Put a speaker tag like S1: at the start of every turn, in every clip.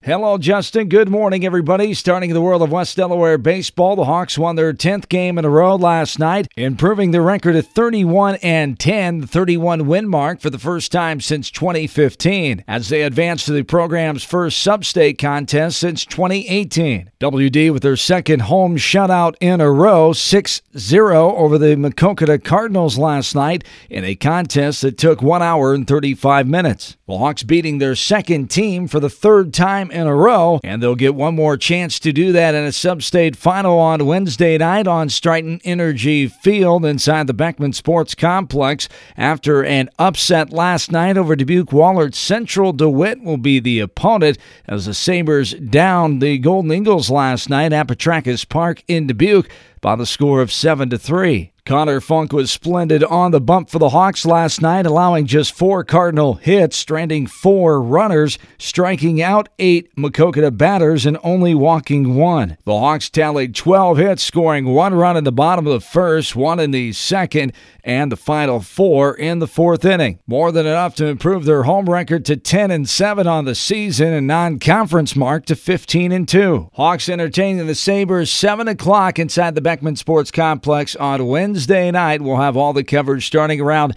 S1: Hello, Justin. Good morning, everybody. Starting in the world of West Delaware baseball, the Hawks won their 10th game in a row last night, improving their record to 31-10, the 31 win mark for the first time since 2015, as they advance to the program's first sub-state contest since 2018. WD with their second home shutout in a row, 6-0 over the Maquoketa Cardinals last night in a contest that took 1 hour and 35 minutes. The Hawks beating their second team for the third time in a row, and they'll get one more chance to do that in a sub-state final on Wednesday night on Stryten Energy Field inside the Beckman Sports Complex. After an upset last night over Dubuque Wahlert, Central DeWitt will be the opponent as the Sabres downed the Golden Eagles last night at Petrakis Park in Dubuque by the score of 7-3. Connor Funk was splendid on the bump for the Hawks last night, allowing just 4 Cardinal hits, stranding 4 runners, striking out 8 Maquoketa batters, and only walking 1. The Hawks tallied 12 hits, scoring 1 run in the bottom of the first, 1 in the second, and the final 4 in the fourth inning. More than enough to improve their home record to 10-7 on the season and non-conference mark to 15-2. Hawks entertaining the Sabres 7 o'clock inside the Beckman Sports Complex on Wednesday night. We'll have all the coverage starting around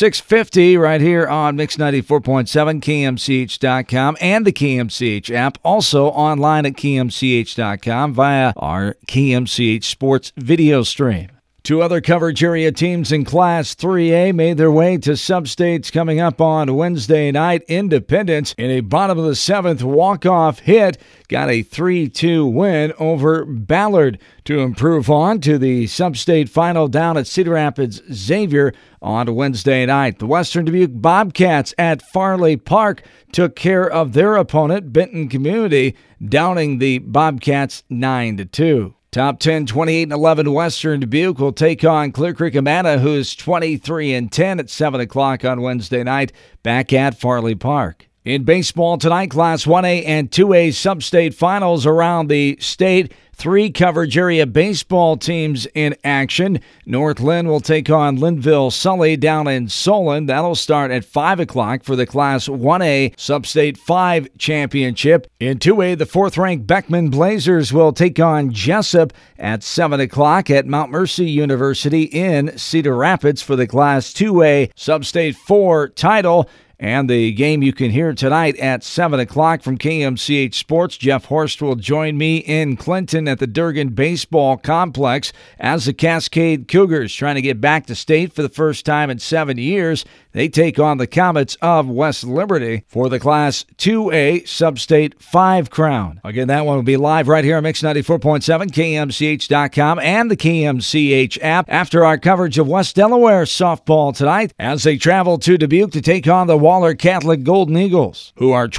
S1: 6:50 right here on Mix 94.7, KMCH.com, and the KMCH app. Also online at KMCH.com via our KMCH Sports video stream. 2 other coverage area teams in Class 3A made their way to sub-states coming up on Wednesday night. Independence, in a bottom of the 7th walk-off hit, got a 3-2 win over Ballard to improve on to the sub-state final down at Cedar Rapids Xavier on Wednesday night. The Western Dubuque Bobcats at Farley Park took care of their opponent, Benton Community, downing the Bobcats 9-2. Top 10, 28-11 Western Dubuque will take on Clear Creek Amana, who's 23-10 at 7 o'clock on Wednesday night, back at Farley Park. In baseball tonight, Class 1A and 2A sub-state finals around the state. 3 coverage area baseball teams in action. North Lynn will take on Linville Sully down in Solon. That'll start at 5 o'clock for the Class 1A Sub-State 5 Championship. In 2A, the 4th-ranked Beckman Blazers will take on Jessup at 7 o'clock at Mount Mercy University in Cedar Rapids for the Class 2A Sub-State 4 title. And the game you can hear tonight at 7 o'clock from KMCH Sports. Jeff Horst will join me in Clinton at the Durgan Baseball Complex as the Cascade Cougars, trying to get back to state for the first time in 7 years. They take on the Comets of West Liberty for the Class 2A Sub-State 5 crown. Again, that one will be live right here on Mix 94.7, KMCH.com, and the KMCH app after our coverage of West Delaware softball tonight as they travel to Dubuque to take on the Wahlert Catholic Golden Eagles, who are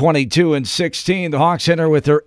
S1: 22-16. The Hawks enter with their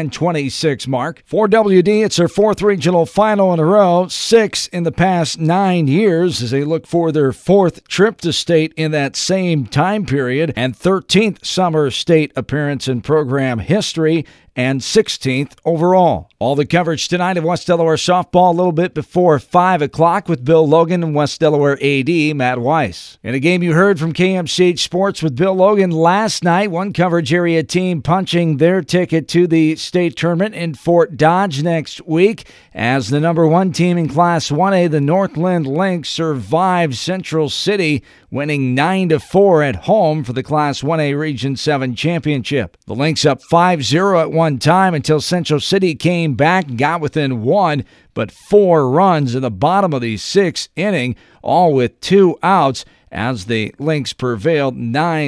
S1: 8-26 mark. For WD, it's their 4th regional final in a row, 6 in the past 9 years as they look for their 4th trip to state in that same time period, and 13th summer state appearance in program history, and 16th overall. All the coverage tonight of West Delaware softball a little bit before 5 o'clock with Bill Logan and West Delaware AD Matt Weiss. In a game you heard from KMCH Sports with Bill Logan last night, one coverage area team punching their ticket to the state tournament in Fort Dodge next week as the number 1 team in Class 1A, the Northland Lynx, survived Central City, winning 9-4 at home for the Class 1A Region 7 championship. The Lynx up 5-0 at one time until Central City came back and got within 1, but 4 runs in the bottom of the 6th inning, all with 2 outs, as the Lynx prevailed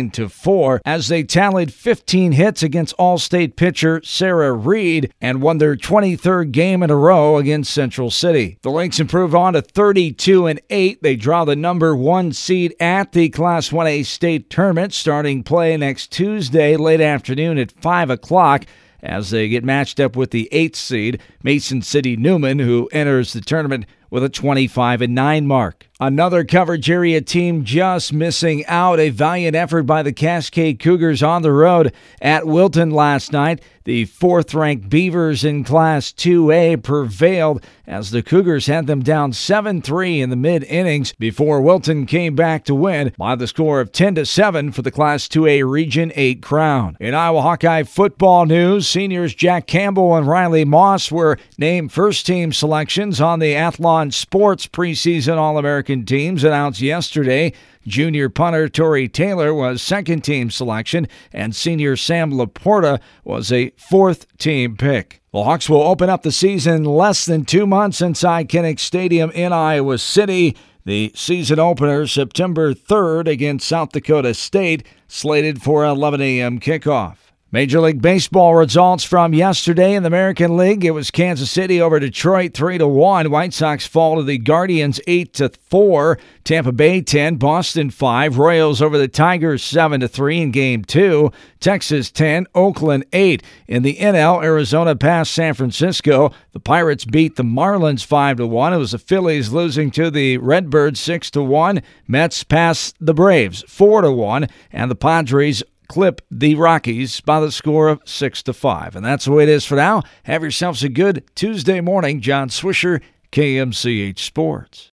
S1: 9-4 as they tallied 15 hits against All-State pitcher Sarah Reed and won their 23rd game in a row against Central City. The Lynx improved on to 32-8. They draw the number 1 seed at the Class 1A state tournament, starting play next Tuesday late afternoon at 5 o'clock. As they get matched up with the 8th seed, Mason City Newman, who enters the tournament with a 25-9 mark. Another coverage area team just missing out. A valiant effort by the Cascade Cougars on the road at Wilton last night. The fourth-ranked Beavers in Class 2A prevailed as the Cougars had them down 7-3 in the mid-innings before Wilton came back to win by the score of 10-7 for the Class 2A Region 8 crown. In Iowa Hawkeye football news, seniors Jack Campbell and Riley Moss were named first-team selections on the Athlon Sports preseason All-American teams announced yesterday. Junior punter Torrey Taylor was second-team selection, and senior Sam Laporta was a fourth-team pick. The Hawks will open up the season less than 2 months inside Kinnick Stadium in Iowa City. The season opener September 3rd against South Dakota State, slated for an 11 a.m. kickoff. Major League Baseball results from yesterday in the American League. It was Kansas City over Detroit 3-1. White Sox fall to the Guardians 8-4. Tampa Bay 10, Boston 5. Royals over the Tigers 7-3 in Game 2. Texas 10, Oakland 8. In the NL, Arizona passed San Francisco. The Pirates beat the Marlins 5-1. It was the Phillies losing to the Redbirds 6-1. Mets passed the Braves 4-1. And the Padres clip the Rockies by the score of 6-5. And that's the way it is for now. Have yourselves a good Tuesday morning. John Swisher, KMCH Sports.